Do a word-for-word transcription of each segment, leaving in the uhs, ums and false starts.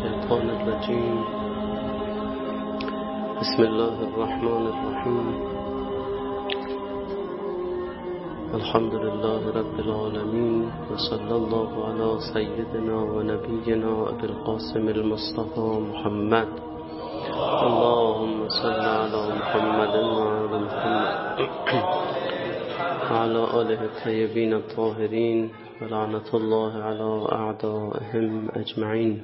الشيطان الرجيم. بسم الله الرحمن الرحيم. الحمد لله رب العالمين، وصلى الله على سيدنا ونبينا أبي القاسم المصطفى محمد. اللهم صل على محمد وعلى محمد وعلى آله الطيبين الطاهرين، ولعنة الله على أعدائهم أجمعين.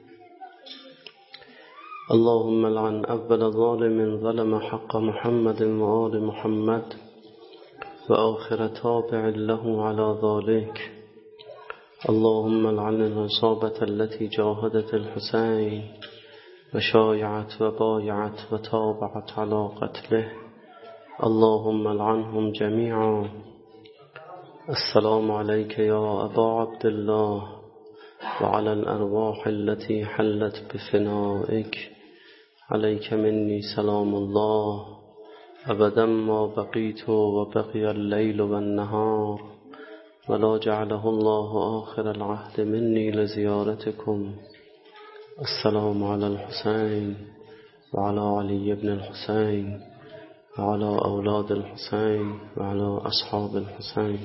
اللهم لعن أول ظالم ظلم حق محمد وآل محمد، وآخر تابع له على ذلك. اللهم لعن العصابة التي جاهدت الحسين وشايعت وبايعت وتابعت على قتله. اللهم لعنهم جميعا. السلام عليك يا أبا عبد الله، وعلى الأرواح التي حلت بفنائك. عليك مني سلام الله أبدا ما بقيت وبقي الليل والنهار، ولا جعله الله آخر العهد مني لزيارتكم. السلام على الحسين وعلى علي بن الحسين وعلى أولاد الحسين وعلى أصحاب الحسين.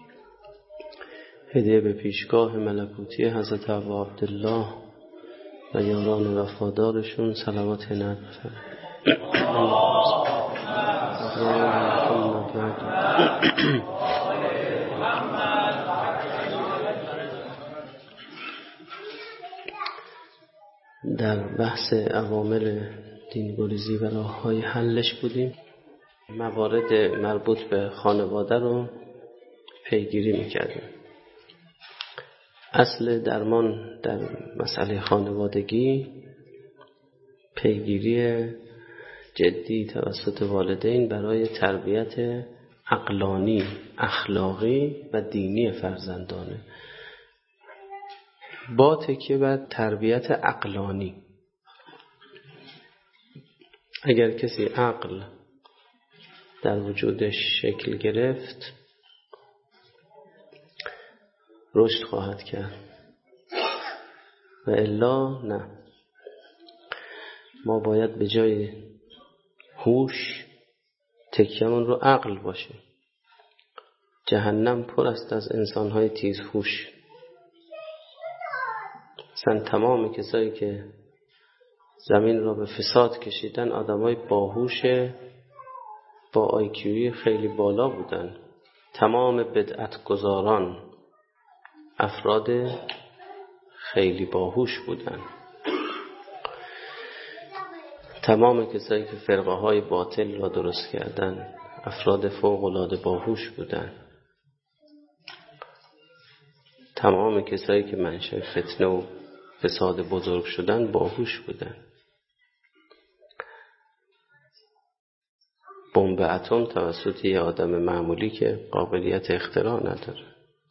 هدیه به پیشگاه ملکوتی حضرت ابا عبدالله و یاران وفادارشون صلوات عنایت در بحث عوامل دین‌گریزی و راه‌های حلش بودیم. موارد مربوط به خانواده رو پیگیری می‌کردیم. اصل درمان در مسئله خانوادگی پیگیری جدی توسط والدین برای تربیت عقلانی، اخلاقی و دینی فرزندانه، با تکیه بر تربیت عقلانی. اگر کسی عقل در وجودش شکل گرفت، رشد خواهد کرد، و الا نه. ما باید به جای هوش تکیه‌مون رو عقل باشه. جهنم پر است از انسان‌های تیزهوش. مثلا تمام کسایی که زمین را به فساد کشیدن آدمای باهوش با آیکیوی خیلی بالا بودن. تمام بدعت گذاران افراد خیلی باهوش بودن. تمام کسایی که فرقه های باطل را درست کردن افراد فوق العاده باهوش بودن. تمام کسایی که منشأ فتنه و فساد بزرگ شدن باهوش بودن. بمب اتم توسط یه آدم معمولی که قابلیت اختراع نداره.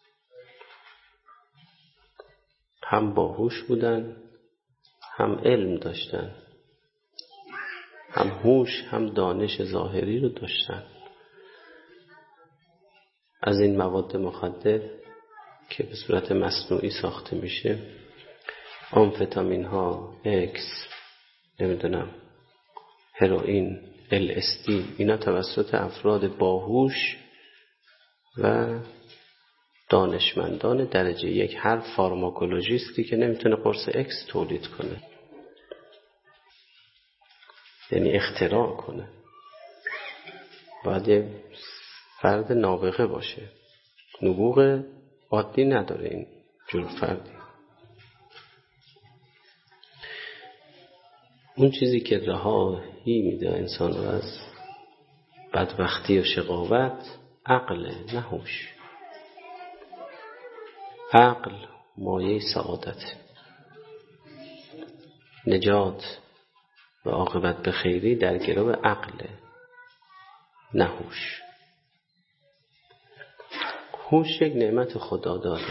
هم باهوش بودن، هم علم داشتن، هم هوش، هم دانش ظاهری رو داشتن. از این مواد مخدر که به صورت مصنوعی ساخته میشه، آمفتامین ها، اکس، نمیدونم هروئین، ال اس دی، اینا توسط افراد باهوش و دانشمندان درجه یک، هر فارماکولوژیستی که نمیتونه قرص اکس تولید کنه، یعنی اختراع کنه، باید یه فرد نابغه باشه. نبوغ عادی نداره این جور فردی. اون چیزی که رهایی میده انسان رو از بدبختی و شقاوت عقله، نه هوش. عقل مایه سعادت، نجات و عاقبت به خیری در گرو عقله، نه هوش. هوش یک نعمت خدا داره.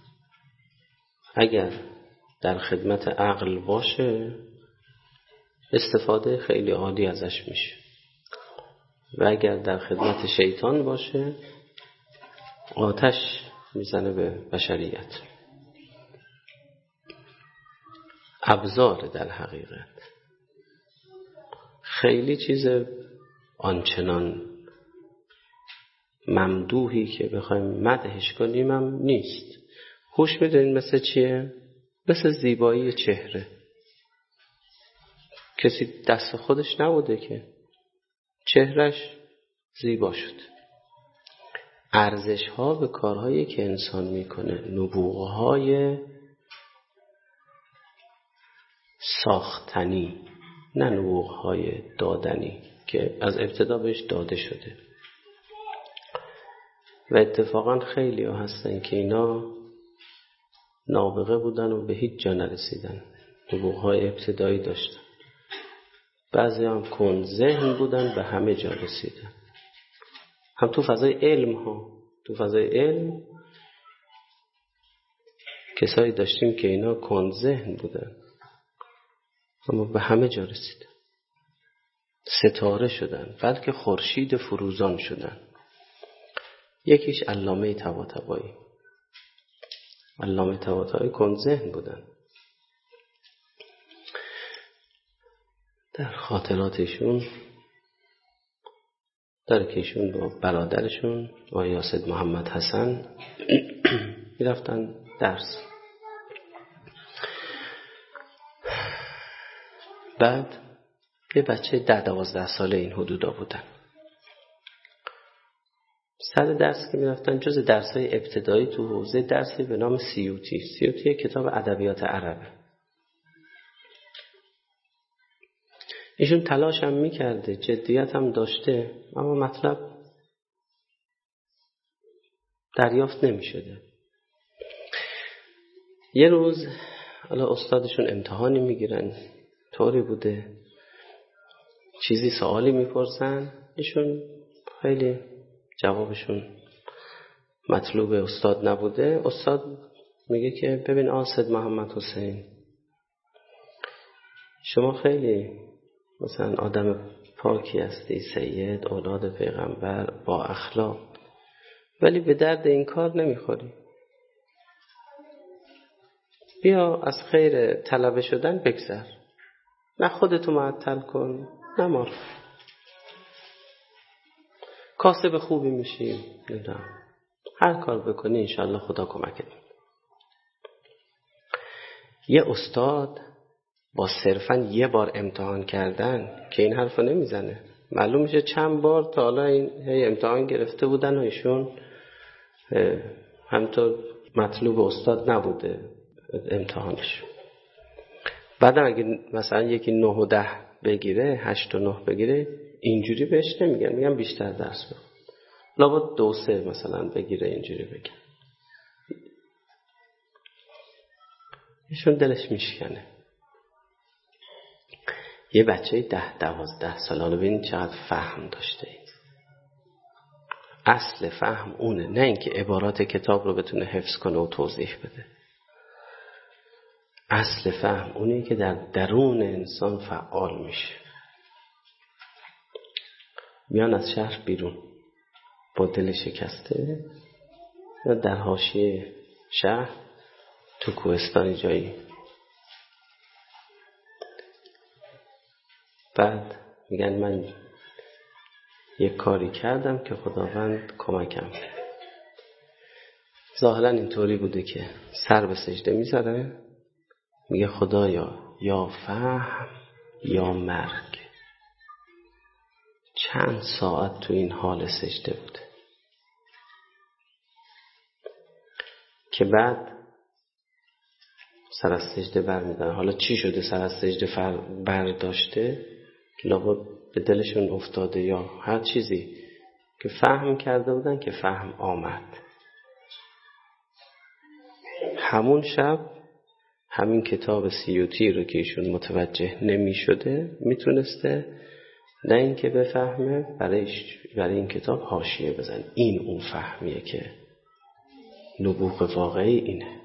اگر در خدمت عقل باشه استفاده خیلی عالی ازش میشه، و اگر در خدمت شیطان باشه آتش میزنه به بشریت. ابزار در حقیقت. خیلی چیز آنچنان ممدوحی که بخوایم مدحش کنیم هم نیست. هوش میدونین مثل چیه؟ مثل زیبایی چهره. کسی دست خودش نبوده که چهرش زیبا شد. ارزش ها به کارهایی که انسان میکنه، نبوغ های ساختنی، نه نبوغ های دادنی که از ابتدا بهش داده شده. و اتفاقا خیلی ها هستن که اینا نابغه بودن و به هیچ جا نرسیدن، نبوغ های ابتدایی داشتن. بعضی هم کن ذهن بودن به همه جا رسیدن. هم تو فضای علم ها، تو فضای علم کسایی داشتیم که اینا کن ذهن بودن اما به همه جا رسیدن، ستاره شدن، بلکه خورشید فروزان شدن. یکیش علامه طباطبایی. علامه طباطبایی کن ذهن بودن. در خاطراتشون در که ایشون با برادرشون آقای یاسد محمد حسن میرفتن درس. بعد یه بچه ده دوازده ساله این حدودا بودن. سر درس که میرفتن جز درس‌های ابتدایی تو حوزه درسی به نام سیوطی. سیوطی کتاب ادبیات عربه. ایشون تلاش هم میکرده، جدیت هم داشته، اما مطلب دریافت نمیشده. یه روز حالا استادشون امتحانی میگیرن، طوری بوده چیزی سوالی میپرسن، ایشون خیلی جوابشون مطلوب استاد نبوده. استاد میگه که ببین آسد محمد حسین، شما خیلی مثلا آدم پاکی هستی، سید، اولاد پیغمبر، با اخلاق، ولی به درد این کار نمیخوری. بیا از خیر طلبه شدن بگذر، نه خودتو معطل کن نه ما رو. کاسب خوبی میشی، نه هر کار بکنی انشالله خدا کمکت. یه استاد با صرفاً یه بار امتحان کردن که این حرفو نمیزنه، معلوم میشه چند بار تا حالا این هی امتحان گرفته بودن و ایشون همینطور مطلوب استاد نبوده امتحانش. بعدم اگه مثلا یکی نه و ده بگیره، هشت و نه بگیره، اینجوری بهش نمیگن، میگن بیشتر درس بخون. لابد دو سه مثلا بگیره، اینجوری بگن. ایشون دلش میشکنه. یه بچه ده دوازده ساله ببین چقدر فهم داشته. اصل فهم اونه، نه اینکه عبارات کتاب رو بتونه حفظ کنه و توضیح بده. اصل فهم اونه که در درون انسان فعال میشه. میان از شهر بیرون با دل شکسته، یا در حاشیه شهر تو کوهستان جایی. بعد میگن من یک کاری کردم که خداوند کمکم. ظاهرا اینطوری بوده که سر به سجده میذاره، میگه خدایا یا فهم یا مرگ. چند ساعت تو این حال سجده بوده که بعد سر از سجده بر میدن. حالا چی شده سر از سجده برداشته؟ لابد به دلشون افتاده یا هر چیزی که فهم کرده بودن که فهم آمد. همون شب همین کتاب سیوطی رو که ایشون متوجه نمی شده میتونسته نه اینکه بفهمه، برای برای این کتاب حاشیه بزن. این اون فهمیه که نبوغ واقعی اینه.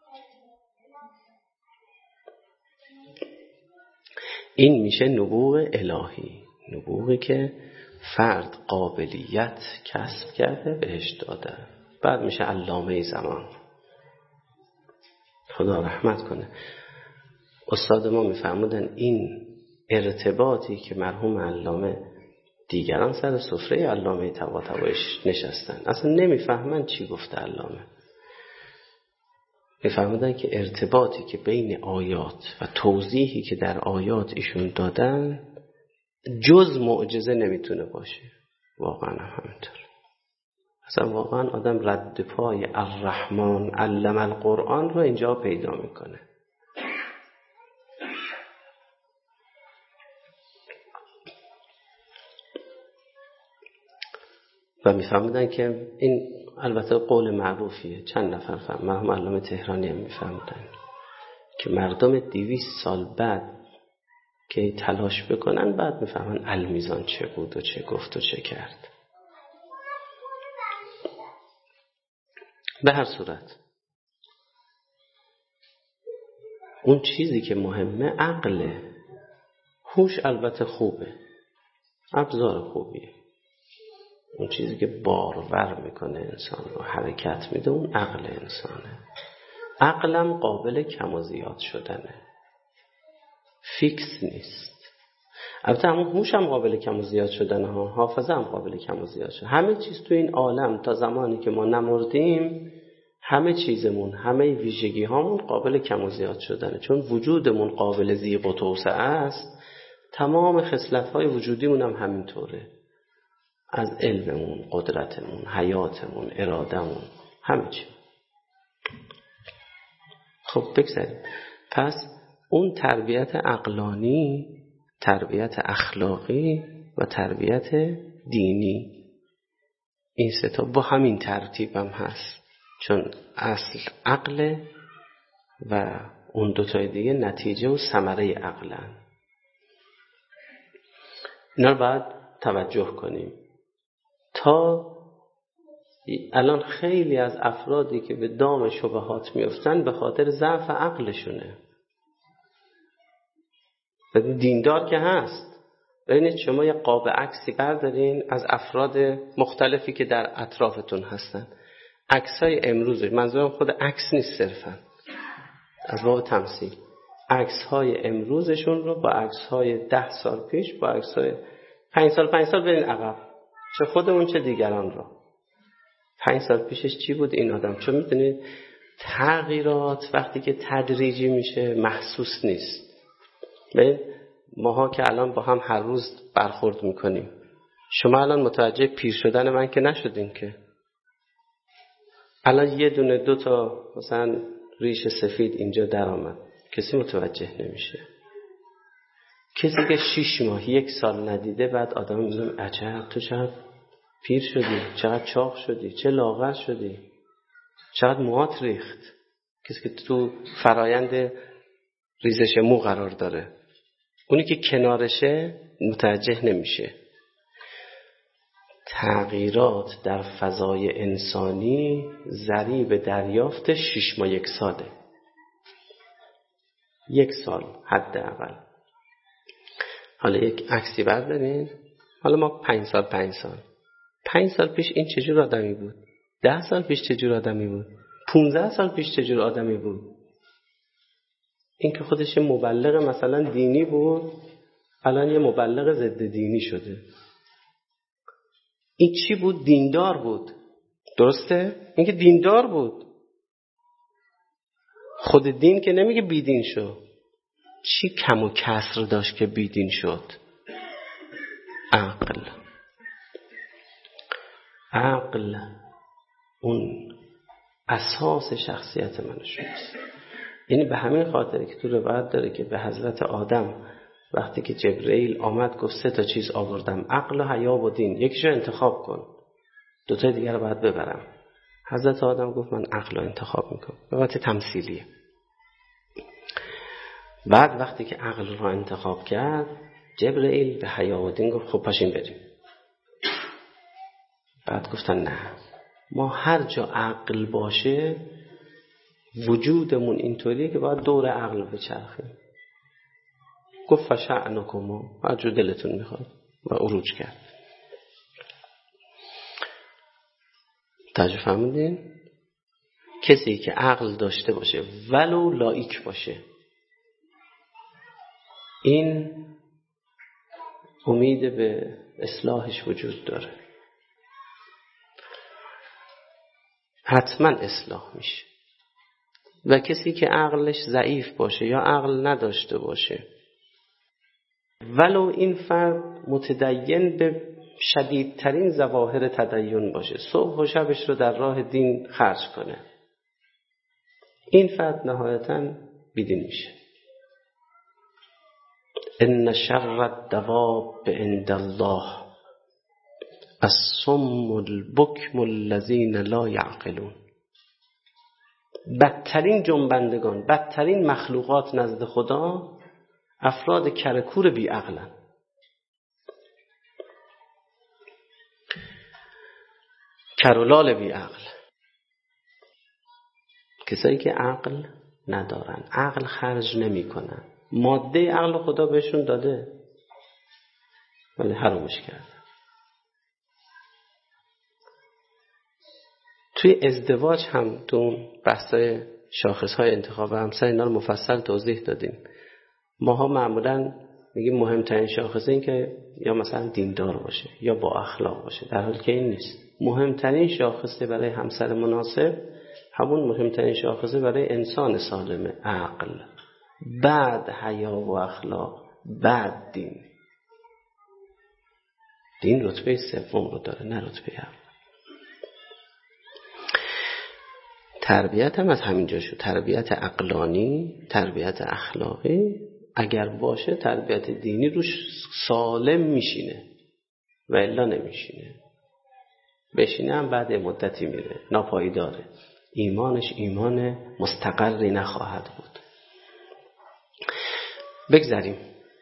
این میشه نبوغ الهی، نبوغی که فرد قابلیت کسب کرده بهش داده. بعد میشه علامه زمان. خدا رحمت کنه. استاد ما میفرمودن این ارتباطی که مرحوم علامه دیگران سر سفره علامه طباطباییش نشستن اصلا نمیفهمن چی گفته علامه. میفرمودن که ارتباطی که بین آیات و توضیحی که در آیات ایشون دادن جز معجزه نمیتونه باشه. واقعا همینطور. اصلا واقعا آدم رد پای الرحمن علم القرآن رو اینجا پیدا میکنه. و میفهمدن که این البته قول معروفیه، چند نفر فهم مرحوم علامه تهرانی هم میفهمدن که مردم دویست سال بعد که تلاش بکنن بعد میفهمن المیزان چه بود و چه گفت و چه کرد. به هر صورت اون چیزی که مهمه عقله. هوش البته خوبه، ابزار خوبیه. اون چیزی که بارور میکنه انسان رو حرکت میده اون عقل انسانه. عقلم قابل کم و زیاد شدنه، فیکس نیست. البته همون هوش هم قابل کم و زیاد شدنه ها، حافظه هم قابل کم و زیاد شدنه. همه چیز تو این عالم تا زمانی که ما نمردیم همه چیزمون، همه ویژگی هامون قابل کم و زیاد شدنه. چون وجودمون قابل زیغ و توسعه است، تمام خصلت های وجودیمون هم همینطوره. از علممون، قدرتمون، حیاتمون، ارادمون، همه چی. خب بگذاریم. پس اون تربیت عقلانی، تربیت اخلاقی و تربیت دینی، این سه تا با همین ترتیب هم هست. چون اصل عقل و اون دوتای دیگه نتیجه و ثمره عقلن. اینا رو باید توجه کنیم. تا الان خیلی از افرادی که به دام شبهات میفتن به خاطر ضعف عقلشونه. دیندار که هست، ببینید شما یه قاب عکسی بردارین از افراد مختلفی که در اطرافتون هستن، عکسای امروز، منظورم خود عکس نیست صرفا، از باب تمثیل، عکس‌های امروزشون رو با عکس‌های ده سال پیش، با عکس‌های پنج سال پنج سال برین عقب، چه خودمون چه دیگران رو. پنج سال پیشش چی بود این آدم؟ چون میدونید تغییرات وقتی که تدریجی میشه محسوس نیست. ببین ماها که الان با هم هر روز برخورد میکنیم، شما الان متوجه پیر شدن من که نشدین که. الان یه دونه دو تا مثلا ریش سفید اینجا در آمد، کسی متوجه نمیشه. کسی که شیش ماه یک سال ندیده بعد آدم میگه عجب تو چقدر پیر شدی، چقدر چاق شدی، چه لاغر شدی، چقدر موهات ریخت. کسی که تو فرایند ریزش مو قرار داره، اونی که کنارشه متوجه نمیشه. تغییرات در فضای انسانی ضریب دریافت شش ماه یک ساله، یک سال حداقل. حالا یک عکسی بردارین، حالا ما پنج سال پنج سال پنج سال پیش این چجور آدمی بود؟ ده سال پیش چجور آدمی بود؟ پونزده سال پیش چجور آدمی بود؟ این که خودش مبلغ مثلا دینی بود، الان یه مبلغ ضد دینی شده. این چی بود؟ دیندار بود، درسته؟ این که دیندار بود. خود دین که نمیگه بیدین شو. چی کم و کسر داشت که بیدین شد؟ عقل. عقل اون اساس شخصیت من شد. یعنی به همین خاطر که تو روایت داره که به حضرت آدم وقتی که جبرئیل آمد گفت سه تا چیز آوردم، عقل و حیا و دین، یکیشو انتخاب کن، دوتای دیگر رو باید ببرم. حضرت آدم گفت من عقل رو انتخاب میکنم. به وقت تمثیلیه. بعد وقتی که عقل رو انتخاب کرد، جبرئیل به حیا و دین گفت خب پاشین بریم. بعد گفتن نه، ما هر جا عقل باشه وجودمون اینطوریه که باید دور عقل بچرخیم. گفت فشعنکم، هر جا دلتون میخواد، و عروج کرد. توجه فهمیدین؟ کسی که عقل داشته باشه ولو لایک باشه، این امید به اصلاحش وجود داره، حتما اصلاح میشه. و کسی که عقلش ضعیف باشه یا عقل نداشته باشه، ولو این فرد متدین به شدیدترین ظواهر تدین باشه، صبح و شبش رو در راه دین خرج کنه، این فرد نهایتاً بیدین میشه. ان شر الدواب عند الله الصم البکم الذین لا یعقلون. بدترین جنبندگان، بدترین مخلوقات نزد خدا افراد کرکور بی عقلن. کرولال بی عقل، کسایی که عقل ندارن، عقل خرج نمی کنن، ماده عقل خدا بهشون داده ولی حرامش کرده. توی ازدواج هم تو بحثای شاخصهای انتخاب همسر اینا رو مفصل توضیح دادیم. ماها معمولاً میگیم مهمترین شاخصه این که یا مثلا دیندار باشه یا با اخلاق باشه، در حالی که این نیست. مهمترین شاخصه برای همسر مناسب همون مهمترین شاخصه برای انسان سالم، عقل، بعد حیا و اخلاق، بعد دین. دین رتبه سوم رو داره، نه رتبه اول. تربیت هم از همینجا شد، تربیت عقلانی، تربیت اخلاقی اگر باشه تربیت دینی روش سالم میشینه و الا نمیشینه. بشینه هم بعد مدتی میره، ناپایداره، ایمانش ایمان مستقری نخواهد بود. بگذاریم.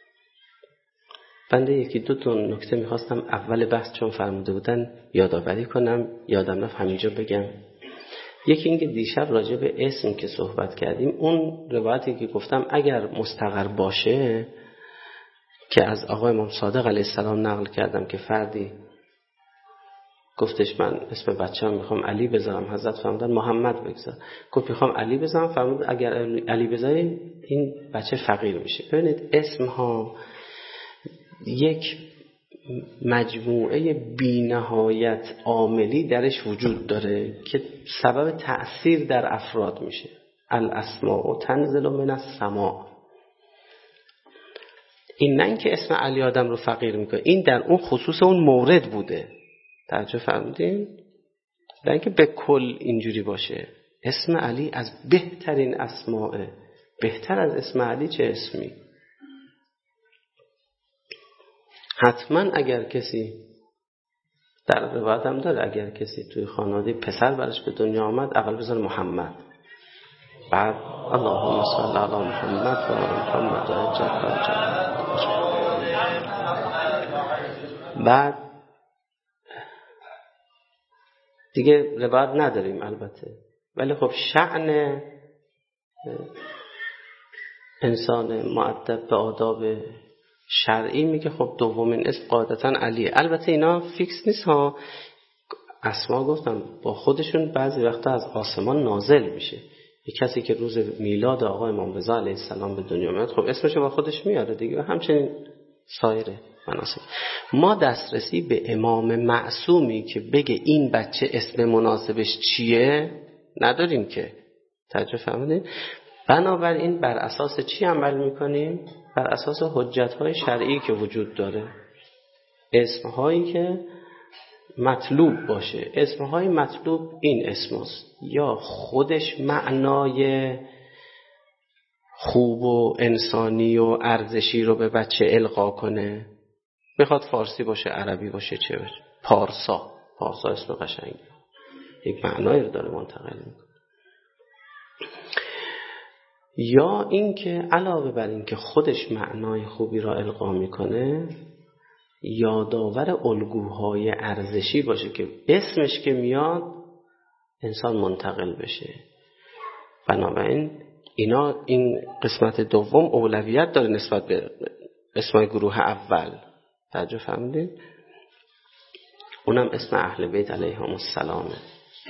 بنده یکی دو تا نکته میخواستم اول بحث چون فرموده بودن یادآوری کنم، یادم رفت همینجا بگم. یکی اینکه دیشب راجع به اسم که صحبت کردیم، اون روایتی که گفتم اگر مستقر باشه که از آقای امام صادق علیه السلام نقل کردم که فردی گفتش من اسم بچه‌ام میخوام علی بذارم، حضرت فرمودن محمد بگذار. گفت میخوام علی بذارم، فرمود اگر علی بذاری این بچه فقیر میشه. ببینید اسم ها یک مجموعه بی‌نهایت عاملی درش وجود داره که سبب تأثیر در افراد میشه. الاسماء تنزل من السماء. این نه اینکه اسم علی آدم رو فقیر میکنه، این در اون خصوص اون مورد بوده. توجه فرمودین؟ نه اینکه به کل اینجوری باشه. اسم علی از بهترین اسماء، بهتر از اسم علی چه اسمی؟ حتما اگر کسی در روایت هم داره اگر کسی توی خانواده پسر برش به دنیا آمد اول بذار محمد، بعد اللهم صل علی محمد و علی محمد و جد جد، بعد دیگه روایت نداریم البته، ولی خب شأن انسان مؤدب به آداب شرعی میگه خب دومین اسم قاعدتا علیه. البته اینا فیکس نیست ها، اسما گفتم با خودشون بعضی وقتا از آسمان نازل میشه. یک کسی که روز میلاد آقای امام رضا علیه السلام به دنیا میاد خب اسمش با خودش میاره دیگه، همچنین سایر مناسب. ما دسترسی به امام معصومی که بگه این بچه اسم مناسبش چیه نداریم که. توجه فرمودین؟ بنابراین بر اساس چی عمل میکنیم؟ بر اساس حجت‌های شرعی که وجود داره، اسم‌هایی که مطلوب باشه. اسم‌های مطلوب این اسماست، یا خودش معنای خوب و انسانی و ارزشی رو به بچه القا کنه، بخواد فارسی باشه، عربی باشه، چه باشه، پارسا. پارسا اسم قشنگی، یک معنایی رو داره منتقل میکنه. یا اینکه علاوه بر اینکه خودش معنای خوبی را القا میکنه، یادآور الگوهای ارزشی باشه که اسمش که میاد انسان منتقل بشه. بنابراین اینا این قسمت دوم اولویت داره نسبت به اسمای گروه اول. توجه فهمیدید؟ اونم اسم اهل بیت علیهم السلامه.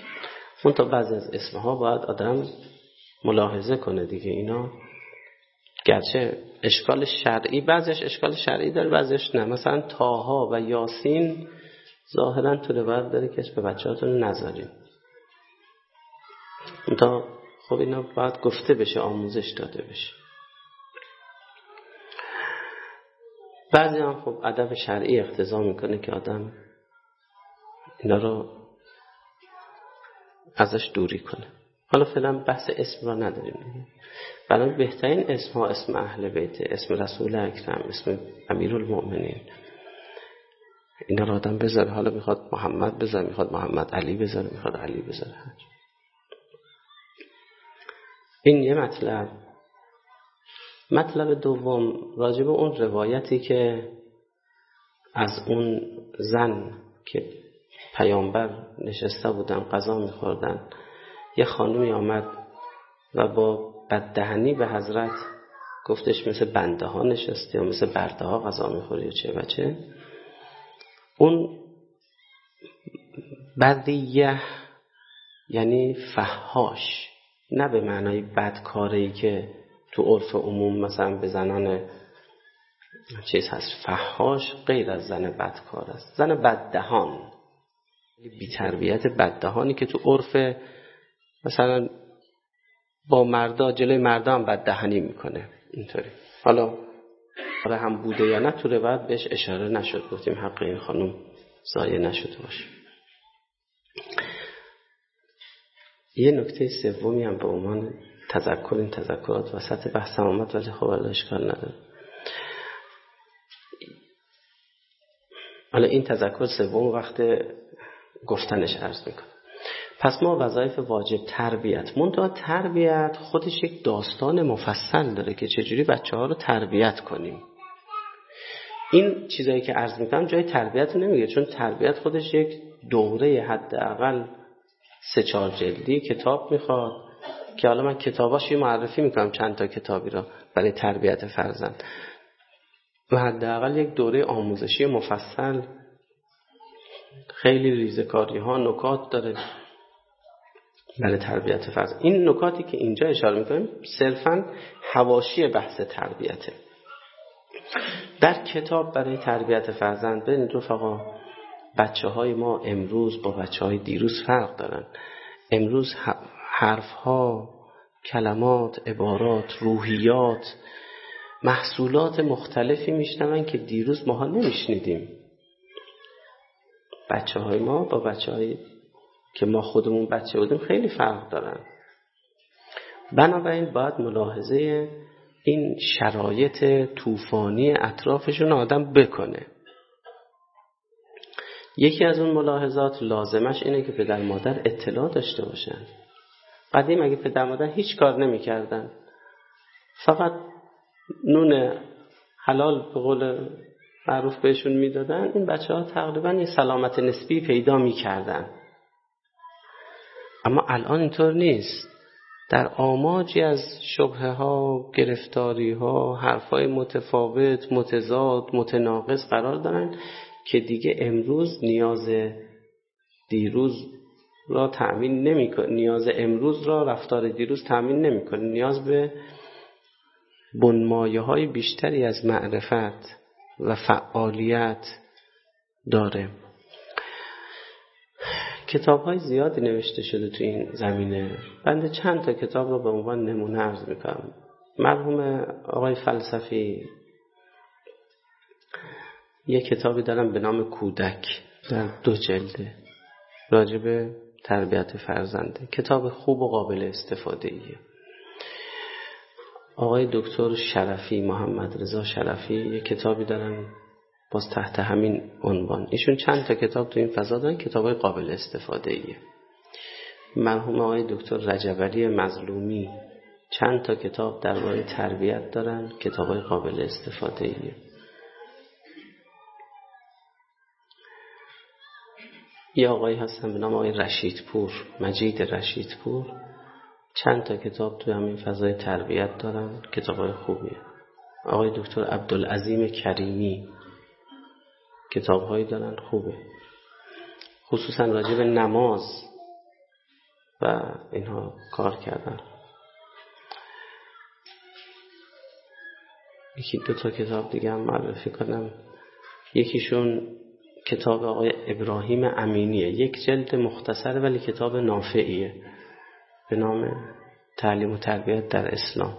اون تا بعضی از اسمها باید آدم ملاحظه کنه دیگه. اینا گرچه اشکال شرعی بعضیش اشکال شرعی داره بعضیش نه. مثلا طاها و یاسین ظاهرا تو روایت داره که به بچه‌هاتون نذاریم. تا خب اینا باید گفته بشه، آموزش داده بشه. بعضی هم خب ادب شرعی اقتضا میکنه که آدم اینا رو ازش دوری کنه. حالا فعلا بحث اسم را نداریم. برای بهترین اسم ها اسم اهل بیت، اسم رسول اکرم، اسم امیرالمؤمنین، اینا رو آدم بذاره. حالا میخواد محمد بذاره، میخواد محمد علی بذاره، میخواد علی بذاره. این یه مطلب. مطلب دوم راجع به اون روایتی که از اون زن که پیامبر نشسته بودن غذا میخوردن، یه خانومی آمد و با بددهنی به حضرت گفتش مثل بنده ها نشستی یا مثل برده ها غذا میخوری و چه و چه. اون بدیه یعنی فحاش، نه به معنای بدکاری که تو عرف عموم مثلا به زنان چیز هست. فحاش غیر از زن بدکار است. زن بددهان، بی تربیت بددهانی که تو عرف مثلا با مردا جلوی مردا هم بددهنی میکنه اینطوری. حالا آره هم بوده یا نه تو روایت بهش اشاره نشد، گفتیم حق این خانم ضایع نشده باشه. یه نکته سومی هم به عنوان تذکر، این تذکرات وسط بحث آمد ولی خب الان اشکال نداره. حالا این تذکر سوم وقت گفتنش عرض میکنم. پس ما وظایف واجب تربیت، منتها تربیت خودش یک داستان مفصل داره که چجوری بچه ها رو تربیت کنیم. این چیزایی که عرض میکنم جای تربیت نمیگه، چون تربیت خودش یک دوره حداقل سه چهار جلدی کتاب میخواد که حالا من کتاباشو معرفی میکنم چند تا کتابی را برای تربیت فرزند و حداقل یک دوره آموزشی مفصل، خیلی ریزکاری ها نکات داره برای تربیت فرزند. این نکاتی که اینجا اشاره میکنیم صرفاً حواشی بحث تربیته. در کتاب برای تربیت فرزند ببینید رفقا، بچه های ما امروز با بچه های دیروز فرق دارن. امروز حرف ها، کلمات، عبارات، روحیات، محصولات مختلفی میشنون که دیروز ماها نمیشنیدیم. بچه های ما با بچه های که ما خودمون بچه بودیم خیلی فرق دارن. بنابراین باید ملاحظه این شرایط طوفانی اطرافشون آدم بکنه. یکی از اون ملاحظات لازمش اینه که پدر مادر اطلاع داشته باشن. قدیم اگه پدر مادر هیچ کار نمی کردن، فقط نون حلال به قول معروف بهشون میدادن، این بچه ها تقریبا یه سلامت نسبی پیدا می کردن. اما الان اینطور نیست. در آماجی از شبهه ها، گرفتاری ها، حرفای متفاوت، متضاد، متناقض قرار دارن که دیگه امروز نیاز دیروز را تأمین نمی کنه، نیاز امروز را رفتار دیروز تأمین نمی کنه. نیاز به بنمایه های بیشتری از معرفت و فعالیت داره. کتاب های زیادی نوشته شده تو این زمینه. بنده چند تا کتاب رو به عنوان نمونه عرض میکنم. مرحوم آقای فلسفی یک کتابی دارم به نام کودک، در دو جلده، راجع به تربیت فرزنده. کتاب خوب و قابل استفاده ایه. آقای دکتر شرفی، محمد رضا شرفی، یک کتابی دارن باز تحت همین عنوان. ایشون چند تا کتاب تو این فضا دارن، کتابای قابل استفاده ایه. مرحوم آقای دکتر رجب علی مظلومی چند تا کتاب درباره تربیت دارن، کتابای قابل استفاده ایه. یه آقایی هستن به نام آقای رشیدپور، مجید رشیدپور، چند تا کتاب توی همین فضای تربیت دارن، کتابای خوبیه. آقای دکتر عبدالعظیم کریمی کتابهایی دارن خوبه، خصوصا راجع به نماز و اینها کار کردن. یکی دو تا کتاب دیگه هم معرفی کنم. یکیشون کتاب آقای ابراهیم امینیه، یک جلد مختصر ولی کتاب نافعیه، به نام تعلیم و تربیت در اسلام.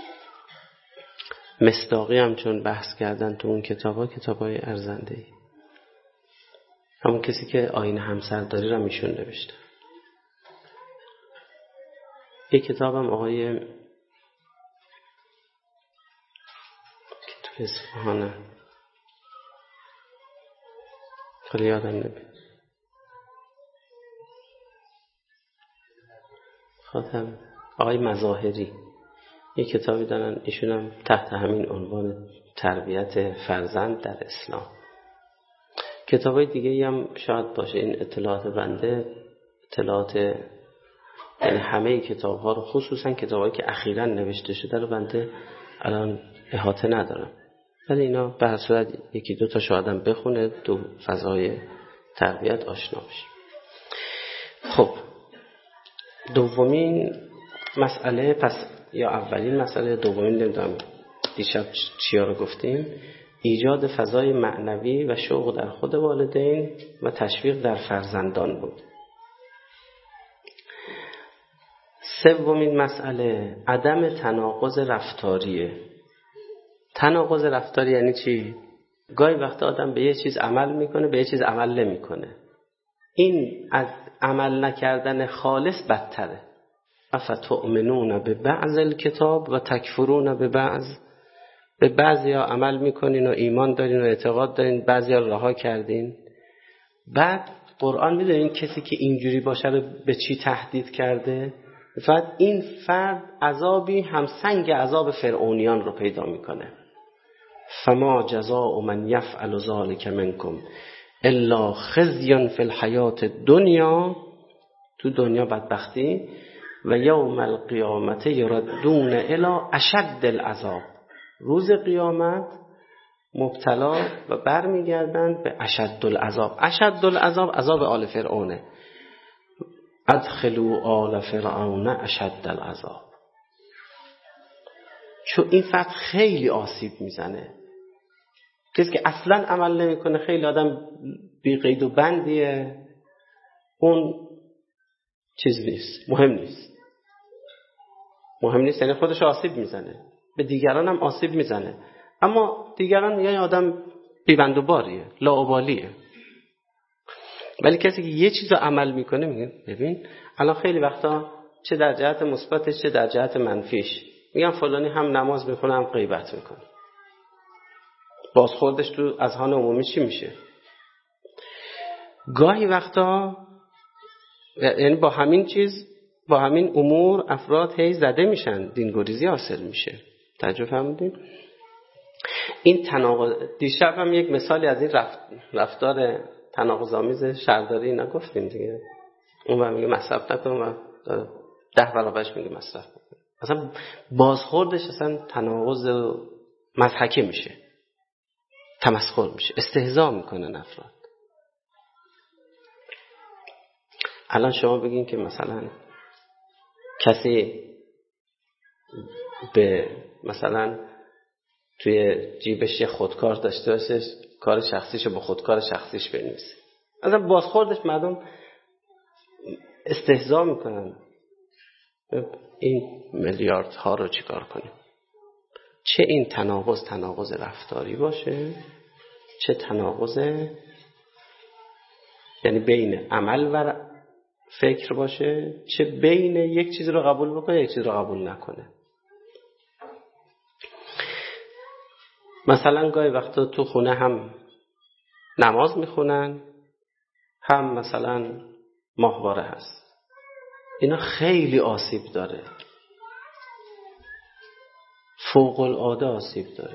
مصداقی هم چون بحث کردن تو اون کتابا، کتابای ارزنده‌ای. همون کسی که آیین همسرداری رو میشون نوشته. یک کتابم آقای تو اصفهانه، خیلی یادم نمیاد، خاطر آقای مظاهری یک کتابی دارن، ایشون هم تحت همین عنوان تربیت فرزند در اسلام. کتابای دیگه هم شاید باشه. این اطلاعات بنده اطلاعات، یعنی همه کتاب ها رو، خصوصا کتابایی که اخیراً نوشته شده رو بنده الان احاطه ندارم، ولی اینا به هر صورت یکی دو تا شاید هم بخونه، تو فضای تربیت آشنا بشه. خب دومین مسئله، پس یا اولین مسئله، دومین نمیدونم دیشب چیا رو گفتیم، ایجاد فضای معنوی و شوق در خود والدین و تشویق در فرزندان بود. سومین مسئله عدم تناقض رفتاریه. تناقض رفتاری یعنی چی؟ گاهی وقتا آدم به یه چیز عمل میکنه، به یه چیز عمل نمیکنه. این از عمل نکردن خالص بدتره. افتؤمنون ببعض الکتاب و تکفرون ببعض. به بعضیا عمل میکنین و ایمان دارین و اعتقاد دارین، بعضیا رها کردین. بعد قرآن میدونین کسی که اینجوری باشه رو به چی تهدید کرده؟ فقط این فرد عذابی همسنگ عذاب فرعونیان رو پیدا میکنه. فما جزاء من یفعل ذلک منکم الا خزی فی الحیات الدنیا، تو دنیا بدبختی، و یوم القیامت یردون الی اشد العذاب، روز قیامت مبتلا و برمیگردن به اشد العذاب. اشد العذاب عذاب آل فرعونه. ادخلوا آل فرعون اشد العذاب. چون این فتح خیلی آسیب میزنه. کسی که اصلا عمل نمیکنه، خیلی آدم بی قید و بندیه، اون چیز نیست، مهم نیست. مهم نیست یعنی خودش آسیب میزنه، به دیگران هم آسیب میزنه، اما دیگران یعنی آدم بی بند و باریه، لاابالیه. ولی کسی که یه چیز رو عمل میکنه، میگه ببین الان خیلی وقتا چه در جهت مثبتش چه در جهت منفیش میگن فلانی هم نماز میخونه هم غیبت میکنه، بازخوردش تو اذهان عمومی چی میشه؟ گاهی وقتا یعنی با همین چیز، با همین امور افراد هی زده میشن، دینگریزی حاصل میشه. توجه فرمودید؟ این تناقض، دیشب هم یک مثالی از این رفت... رفتار تناقض‌آمیز شهرداری اینا گفتیم دیگه. اون هم میگه مصرف نکن و ده برابرش میگه مصرف کن. اصلا بازخوردش اصلا تناقض مضحکه میشه، تمسخر میشه، استهزا میکنن افراد. الان شما بگین که مثلا کسی به مثلا توی جیبش یه خودکار داشته باشه، کار شخصیشو با خودکار شخصیش بنویسه، اصلا بازخوردش مردم استهزا میکنن. این میلیاردها رو چیکار کنیم؟ چه این تناقض تناقض رفتاری باشه، چه تناقض یعنی بین عمل و فکر باشه، چه بین یک چیز رو قبول بکنه یک چیز رو قبول نکنه. مثلا گاهی وقتا تو خونه هم نماز میخونن، هم مثلا ماهواره هست. اینا خیلی آسیب داره، فوق العاده آسیب داره.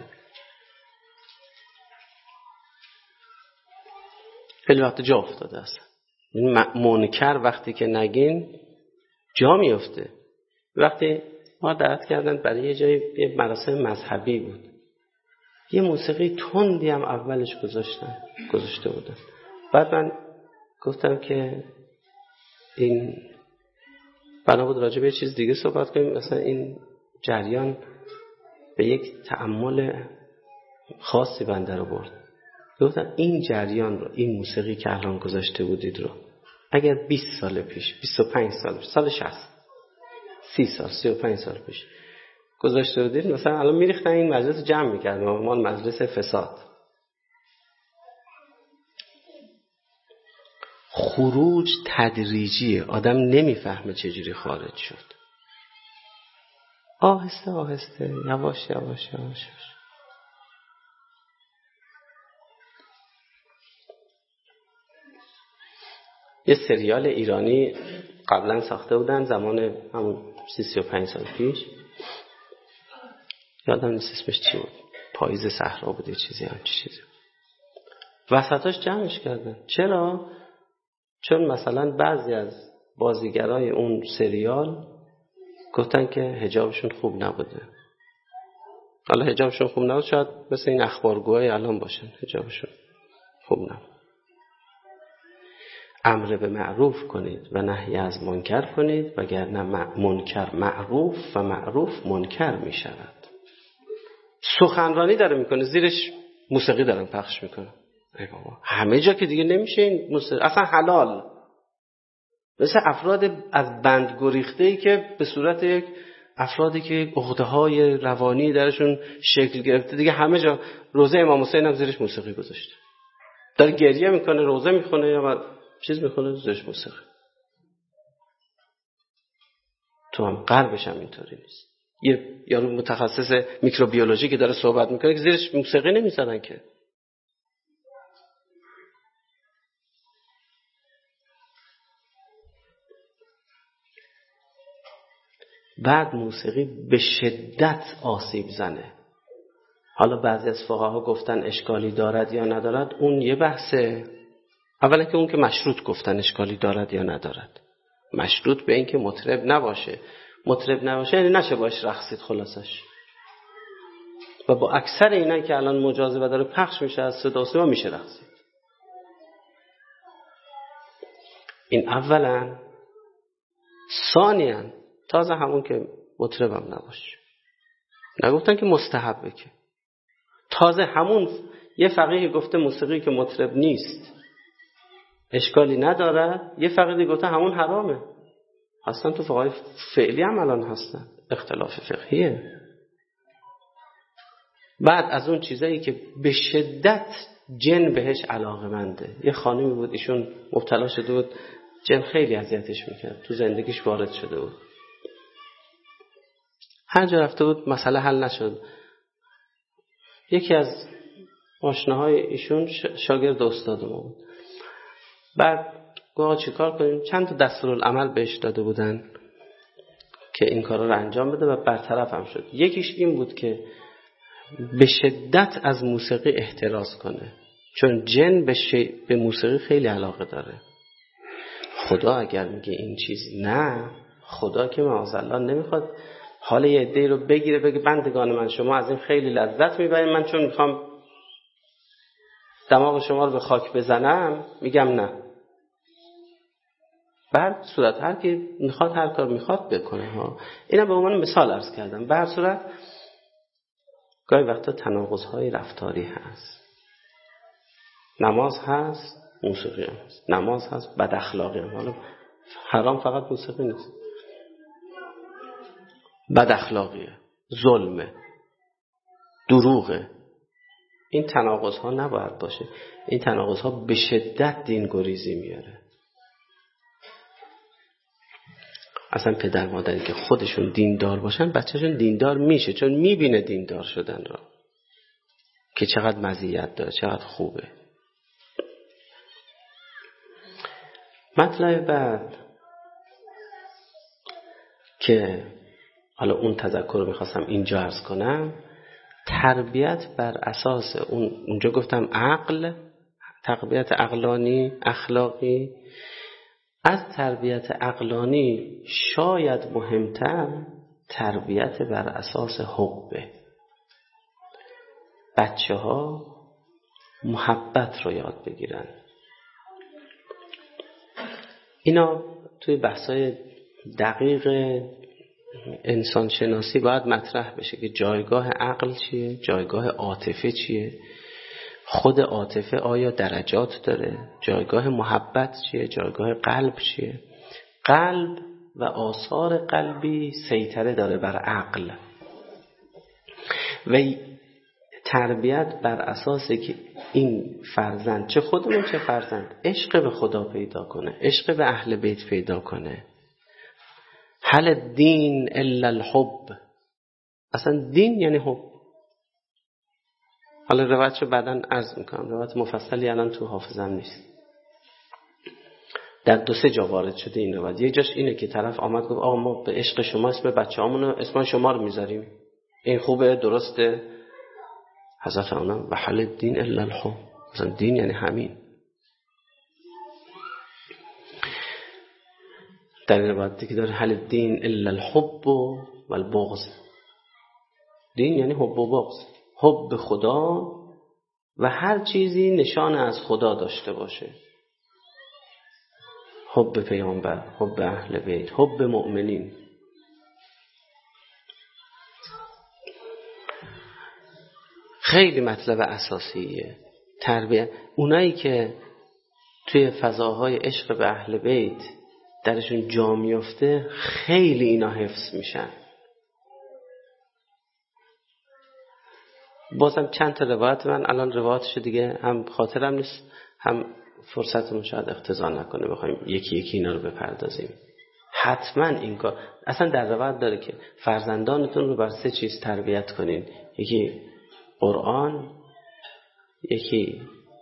خیلی وقت جا افتاده است. این منکر وقتی که نگین جا میفته. وقتی ما دعوت کردن برای یه جای یه مراسم مذهبی بود، یه موسیقی تندی هم اولش گذاشتن گذاشته بودن. بعد من گفتم که این بنا بود راجع به یه چیز دیگه صحبت کنیم، مثلا این جریان به یک تأمل خاصی بنده رو برد. گفتم این جریان رو، این موسیقی که الان گذاشته بودید رو اگر بیست سال پیش، بیست و پنج سال پیش، سال شصت، سی سال، سی و پنج سال پیش گذاشته بودید، مثلا الان میریختن این مجلس جمع میکردن، ما مجلس فساد. خروج تدریجیه، آدم نمیفهمه چجوری خارج شد. آهسته آهسته، یواش یواش یواش. یه سریال ایرانی قبلا ساخته بودن زمان همون سی سی و پنج سال پیش، یادم نیست اسمش چی بود، پاییز صحرا بود یه چیزی هم چیزی. وسطاش جمعش کردن. چرا؟ چون مثلا بعضی از بازیگرای اون سریال گفتن که حجابشون خوب نبوده. حالا حجابشون خوب نبود، شاید مثل این اخبارگوهای الان باشن حجابشون خوب نبود. امر به معروف کنید و نهی از منکر کنید وگرنه منکر معروف و معروف منکر می شود. سخنرانی داره میکنه، زیرش موسیقی دارن پخش میکنه. ای بابا، همه جا که دیگه نمیشه این موسیقی اصلا حلال. مثل افراد از بند گریخته‌ای که به صورت یک افرادی که عقده‌های روانی درشون شکل گرفته، دیگه همه جا روزه امام حسین هم زیرش موسیقی گذاشته. داره گریه میکنه، روزه میخونه یا چیز میخونه، زیرش موسیقی. تو هم غربش هم اینطوری نیست. یه یارو متخصص میکروبیولوژی که داره صحبت میکنه که زیرش موسیقی نمیزدن که. بعد موسیقی به شدت آسیب زنه. حالا بعضی از فقها گفتن اشکالی دارد یا ندارد، اون یه بحثه. اولا که اون که مشروط گفتن اشکالی دارد یا ندارد، مشروط به این که مطرب نباشه. مطرب نباشه یعنی نشه باش رقصید خلاصش. و با اکثر اینا که الان مجازه و داره پخش میشه از صدا و سیما میشه رقصید. این اولا. ثانیاً تازه همون که مطربم نباشه، نگفتن که مستحبه، که تازه همون یه فقیه گفته موسیقی که مطرب نیست اشکالی نداره، یه فقیه گفته همون حرامه. اصلا تو فقهای فعلی هم الان هستن، اختلاف فقهیه. بعد از اون چیزایی که به شدت جن بهش علاقه‌منده. یه خانمی بود ایشون مبتلا شده بود، جن خیلی اذیتش میکرد، تو زندگیش وارد شده بود، هر جا رفته بود مسئله حل نشد. یکی از آشناهای ایشون شاگرد استاد ما بود. بعد گفت چی کار کنیم؟ چند تا دستورالعمل بهش داده بودن که این کارا رو انجام بده و برطرف هم شد. یکیش این بود که به شدت از موسیقی احتراز کنه، چون جن به, ش... به موسیقی خیلی علاقه داره. خدا اگر میگه این چیز نه، خدا که معاذالله نمیخواد حال یه عده‌ای رو بگیره بگه بندگان من شما از این خیلی لذت میبرین، من چون میخوام دماغ شما رو به خاک بزنم میگم نه. بعد صورت هر که میخواد هر کار میخواد بکنه ها. اینم به عنوان مثال عرض کردم. به هر صورت گاهی وقتا تناقض‌های رفتاری هست. نماز هست، موسیقی هم هست. نماز هست، بد اخلاقی هم. حالا حرام فقط موسیقی نیست، بد اخلاقیه، ظلمه، دروغه. این تناقض‌ها نباید باشه. این تناقض‌ها به شدت دین گریزی میاره. اصلا پدر مادری که خودشون دیندار باشن بچه‌شون دیندار میشه، چون میبینه دیندار شدن را که چقدر مزیت داره، چقدر خوبه. مطلب بعد که حالا اون تذکر رو میخواستم اینجا عرض کنم، تربیت بر اساس اون، اونجا گفتم عقل، تربیت عقلانی، اخلاقی. از تربیت عقلانی شاید مهمتر تربیت بر اساس حقه. بچه ها محبت رو یاد بگیرن. اینا توی بحثای دقیق انسان شناسی باید مطرح بشه که جایگاه عقل چیه، جایگاه عاطفه چیه، خود عاطفه آیا درجات داره، جایگاه محبت چیه، جایگاه قلب چیه. قلب و آثار قلبی سیطره داره بر عقل و تربیت بر اساس که این فرزند، چه خودمون چه فرزند، عشق به خدا پیدا کنه، عشق به اهل بیت پیدا کنه. هل الدین الا الحب، اصلا دین یعنی حب. حالا روایتشو بعداً عرض میکنم، روایت مفصلی الان تو حافظم نیست، در دو سه جا وارد شده این روایت. یک جاش اینه که طرف آمد گفت آقا ما به عشق شما اسم بچه‌هامونو اسم شما رو میذاریم، این خوبه، درسته؟ حضرت آنها و هل الدین الا الحب، اصلا دین یعنی همین. در این روایتی که داره هل الدین الا الحب و البغض، دین یعنی حب و بغض. حب خدا و هر چیزی نشان از خدا داشته باشه، حب پیامبر، حب اهل بیت، حب مؤمنین. خیلی مطلب اساسیه تربیت. اونایی که توی فضاهای عشق به اهل بیت درشون جا میفته خیلی اینا حفظ میشن. بازم چند تا روایت، من الان روایتش دیگه هم خاطرم نیست هم فرصتمون شاید اقتضا نکنه بخوایم یکی یکی اینا رو بپردازیم. حتما این کار اصلا در روایت داره که فرزندانتون رو بر سه چیز تربیت کنین، یکی قرآن، یکی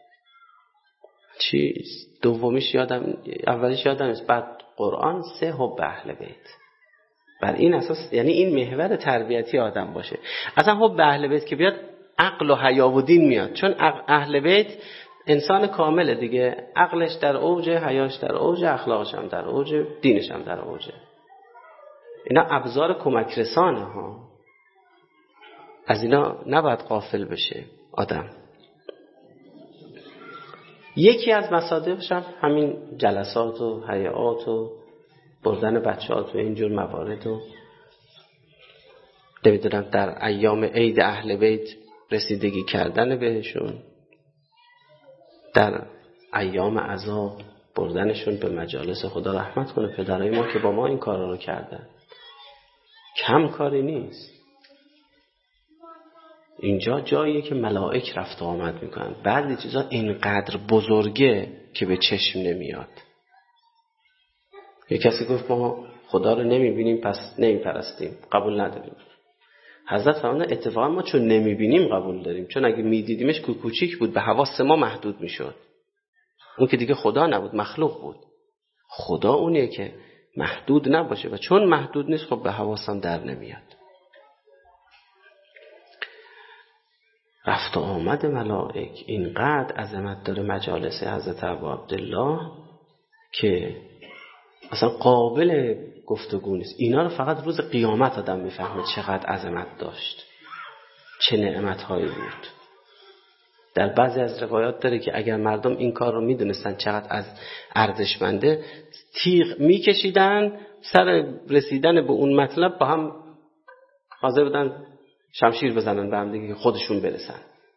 چیز دومیش یادم، اولیش یادم نیست، بعد قرآن، سه حب اهل بیت. بر این اساس یعنی این محور تربیتی آدم باشه. اصلا حب اهل بیت که بیاد عقل و حیا و دین میاد، چون اهل بیت انسان کامله دیگه، عقلش در اوج، حیاش در اوج، اخلاقش هم در اوج، دینش هم در اوج. اینا ابزار کمک رسانه ها، از اینا نباید غافل بشه آدم. یکی از مصادیقش هم همین جلسات و هیئات و بردن بچه‌ها و اینجور موارد و نمیدونم در ایام عید اهل بیت رسیدگی کردن بهشون، در ایام عزا بردنشون به مجالس. خدا رحمت کنه پدرای ما که با ما این کارا رو کردن، کم کاری نیست. اینجا جاییه که ملائک رفت و آمد میکنن. بعضی چیزا اینقدر بزرگه که به چشم نمیاد. یک کسی گفت ما خدا رو نمیبینیم پس نمیپرستیم، قبول نداریم. حضرت فرمودن اتفاقا ما چون نمیبینیم قبول داریم، چون اگه میدیدیمش کوچیک بود، به حواس ما محدود میشد. اون که دیگه خدا نبود، مخلوق بود. خدا اونیه که محدود نباشه و چون محدود نیست خب به حواسم در نمیاد. رفت و آمد ملائک اینقدر عظمت داره مجالس حضرت ابو عبدالله که اصلا قابل گفتگو نیست. اینا رو فقط روز قیامت آدم میفهمه چقدر عظمت داشت، چه نعمت‌هایی بود. در بعضی از روایات داره که اگر مردم این کار رو میدونستن چقدر از ارزشمنده، تیغ میکشیدن سر رسیدن به اون مطلب، با هم حاضر بودن شمشیر بزنن به هم دیگه که خودشون برسن.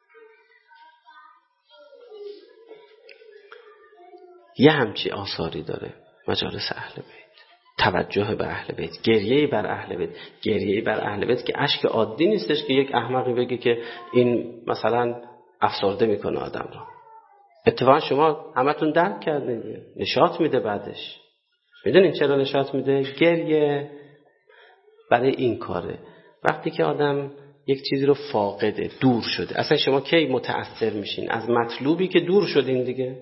یه همچی آثاری داره مجالس اهل بیت، توجه به اهل بیت، گریه بر اهل بیت. گریه بر اهل بیت که اشک عادی نیستش که یک احمقی بگه که این مثلا افسرده میکنه آدم را. اتفاقا شما همتون درک کردین، نشاط میده. بعدش میدونین چرا نشاط میده؟ گریه برای این کاره. وقتی که آدم یک چیزی رو فاقده، دور شده، اصلا شما کی متأثر میشین؟ از مطلوبی که دور شدین دیگه.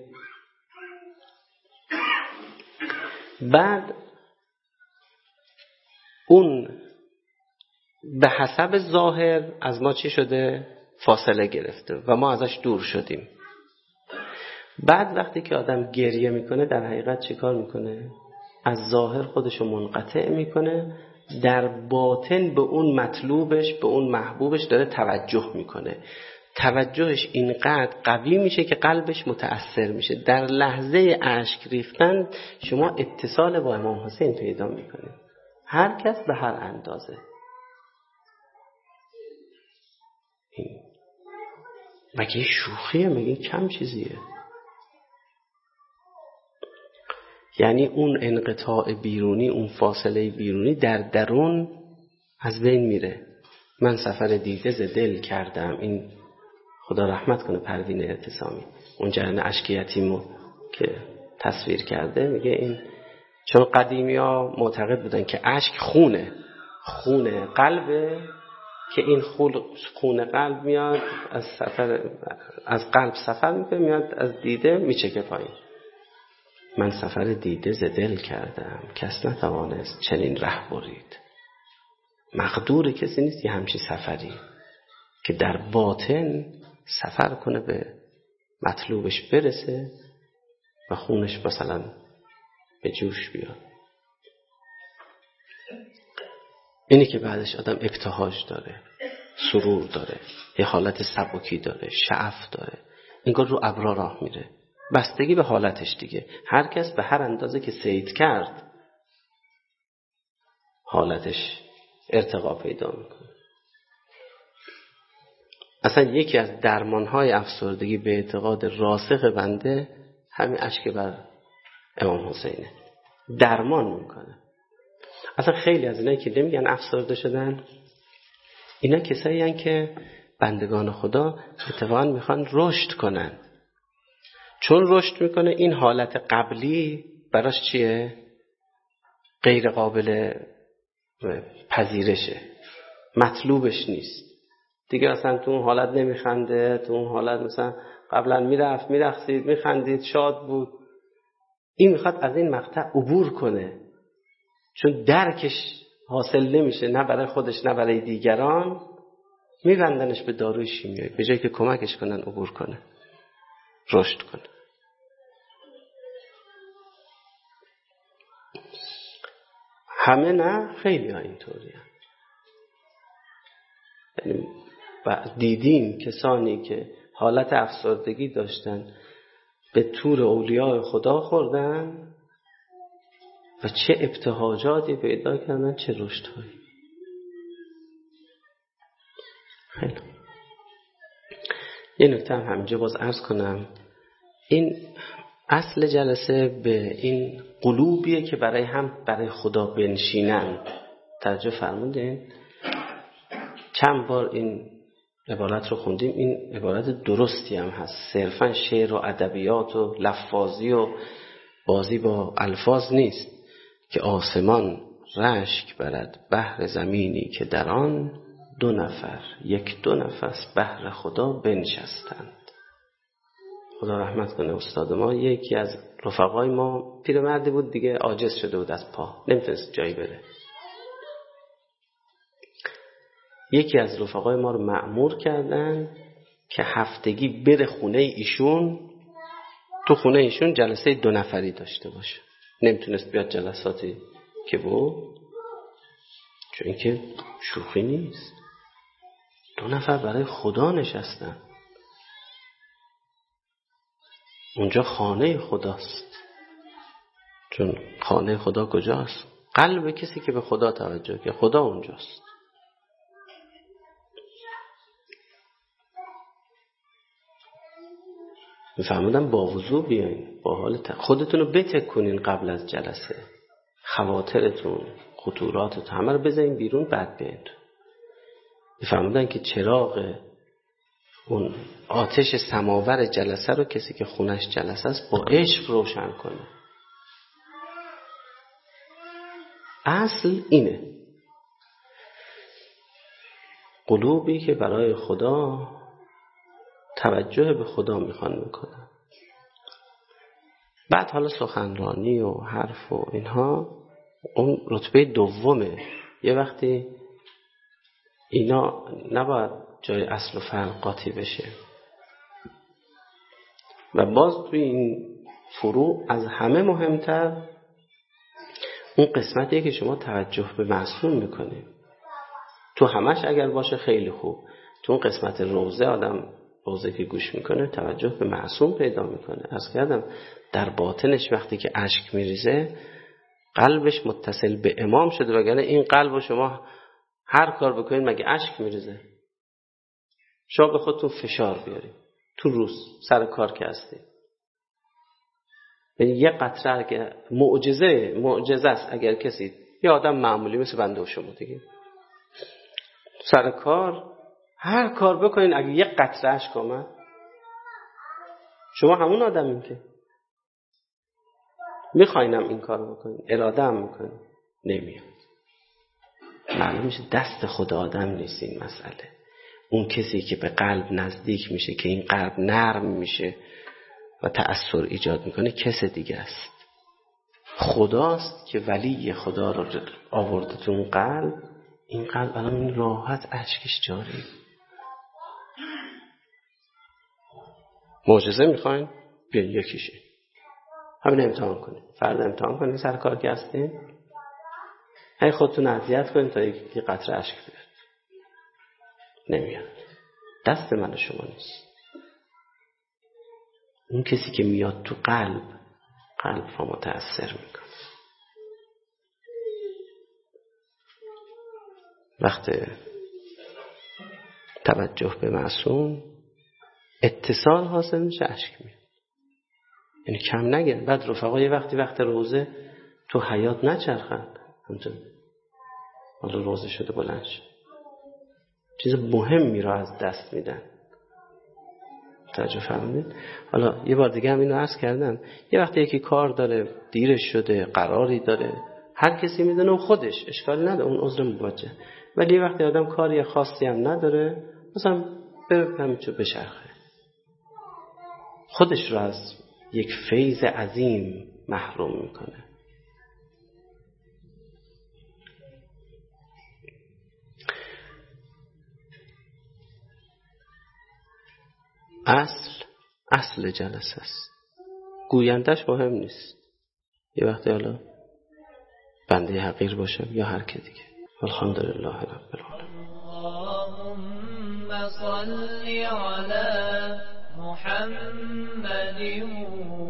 بعد اون به حسب ظاهر از ما چی شده؟ فاصله گرفته و ما ازش دور شدیم. بعد وقتی که آدم گریه میکنه در حقیقت چی کار میکنه؟ از ظاهر خودشو منقطع میکنه، در باطن به اون مطلوبش، به اون محبوبش داره توجه میکنه. توجهش اینقدر قوی میشه که قلبش متأثر میشه. در لحظه اشک ریختن شما اتصال با امام حسین پیدا میکنید. هر کس به هر اندازه. این مگه شوخیه؟ مگه کم چیزیه؟ یعنی اون انقطاع بیرونی، اون فاصله بیرونی در درون از بین میره. من سفر دیده ز دل کردم. این خدا رحمت کنه پروین اعتصامی، اون جریان اشک یتیمو که تصویر کرده، میگه این چون قدیمی ها معتقد بودن که اشک خونه خونه قلبه، که این خون قلب میاد از سفر از قلب سفر میکنه میاد از دیده میچکه پایین. من سفر دیده ز دل کردم، کس نتوانست چنین ره برید. مقدور کسی نیست یه همچین سفری که در باطن سفر کنه به مطلوبش برسه و خونش مثلا به جوش بیاد. اینی که بعدش آدم ابتهاج داره، سرور داره، یه حالت سبکی داره، شعف داره، انگار رو ابرا راه میره. بستگی به حالتش دیگه. هر کس به هر اندازه که صید کرد حالتش ارتقا پیدا میکنه. اصلا یکی از درمانهای افسردگی به اعتقاد راسخ بنده همین اشک بر امام حسینه. درمان میکنه. اصلا خیلی از اینایی که نمیگن افسرده شدن، اینا کسایی هستن که بندگان خدا اتفاقا میخوان رشد کنن. چون رشد میکنه این حالت قبلی براش چیه؟ غیر قابل پذیرشه، مطلوبش نیست دیگه. اصلا تو اون حالت نمیخنده، تو اون حالت مثلا قبلا میرفت میرخصید میخندید شاد بود. این میخواد از این مقطع عبور کنه، چون درکش حاصل نمیشه، نه برای خودش نه برای دیگران. میبندنش به داروی شیمیایی به جایی که کمکش کنن عبور کنه، رشد کنه. همه نه، خیلی ها اینطوری هم. یعنی دیدیم کسانی که حالت افسردگی داشتن به طور اولیاء خدا خوردن و چه ابتهاجاتی پیدا کردن، چه رشدهایی. خیلی یه نکته هم همینجا باز عرض کنم. این اصل جلسه به این قلوبیه که برای هم برای خدا بنشینن. توجه فرمودین؟ چند بار این عبارت رو خوندیم. این عبارت درستی هم هست. صرفا شعر و ادبیات و لفاظی و بازی با الفاظ نیست که آسمان رشک برد بحر زمینی که در آن دو نفر یک دو نفس بحر خدا بنشستند. خدا رحمت کنه استاد ما. یکی از رفقای ما پیرمردی بود دیگه، عاجز شده بود از پا، نمیتونست جایی بره. یکی از رفقای ما رو مأمور کردن که هفتگی بره خونه ایشون، تو خونه ایشون جلسه دو نفری داشته باشه. نمیتونست بیاد جلساتی که بود، چون اینکه شوخی نیست. دو نفر برای خدا نشستن. اونجا خانه خداست. چون خانه خدا کجاست؟ قلب کسی که به خدا توجه که خدا اونجاست. میفهمودم با وضوع بیاین، با حال ت... خودتون رو بتکنین قبل از جلسه، خواطرتون، خطوراتتون همه رو بذارین بیرون، بعد بیاین. میفهمودن که چراغ اون آتش سماور جلسه رو کسی که خونش جلسه است با عشق روشن کنه. اصل اینه. قلوبی که برای خدا توجه به خدا میخوان میکنن. بعد حالا سخنرانی و حرف و اینها اون رتبه دومه. یه وقتی اینا نباید جای اصل و فرق قاطی بشه. و باز توی این فروع از همه مهمتر اون قسمتیه که شما توجه به معصوم میکنید. تو همش اگر باشه خیلی خوب. تو اون قسمت روزه آدم روزه که گوش میکنه توجه به معصوم پیدا میکنه. از کردم در باطنش وقتی که اشک میریزه قلبش متصل به امام شده، وگرنه این قلب رو شما هر کار بکنید مگه اشک میریزه؟ شما به خودتون فشار بیارید تو روز سر کار که هستید، یعنی یه قطره اگر معجزه معجزه است اگر کسی، یه آدم معمولی مثل بنده و شما دیگه سر کار هر کار بکنین اگه یه قطره اشک اومد، شما همون آدمین که میخواینم این کار بکنین، اراده هم میکنین، نمیاد. معلوم میشه دست خود آدم نیست این مسئله. اون کسی که به قلب نزدیک میشه که این قلب نرم میشه و تأثیر ایجاد میکنه کس دیگه است. خداست که ولی خدا رو آورده تو اون قلب، این قلب الان راحت اشکش جاری. معجزه میخواین؟ بیاین یکیشه همین امتحان کنید، فردا امتحان کنید سر کار که هستین، هی خودتون اذیت کنید تا یک قطره اشک بیاد. نمیاد. دست من و شما نیست. اون کسی که میاد تو قلب، قلب رو متأثر میکنه. وقت توجه به معصوم اتصال حاصل میشه، اشک میاد. یعنی کم نگیر. بعد رفقا یه وقتی وقت روزه تو حیات نچرخن، همچون حالا روزه شده بلند شد، چیز مهمی را از دست میدن. توجه فرمودید؟ حالا یه بار دیگه هم اینو عرض کردم، یه وقتی یکی کار داره، دیرش شده، قراری داره، هر کسی میدونه و خودش اشکالی نداره، اون عذر موجه. ولی یه وقتی آدم کاری خاصی هم نداره، مثلا بره همینجا بچرخه، خودش رو از یک فیض عظیم محروم میکنه. اصل اصل جلسه است، گویندش مهم نیست. یه وقتی حالا بنده حقیر باشم یا هر که دیگه. الحمدلله رب العالمین. اللهم صل علی محمد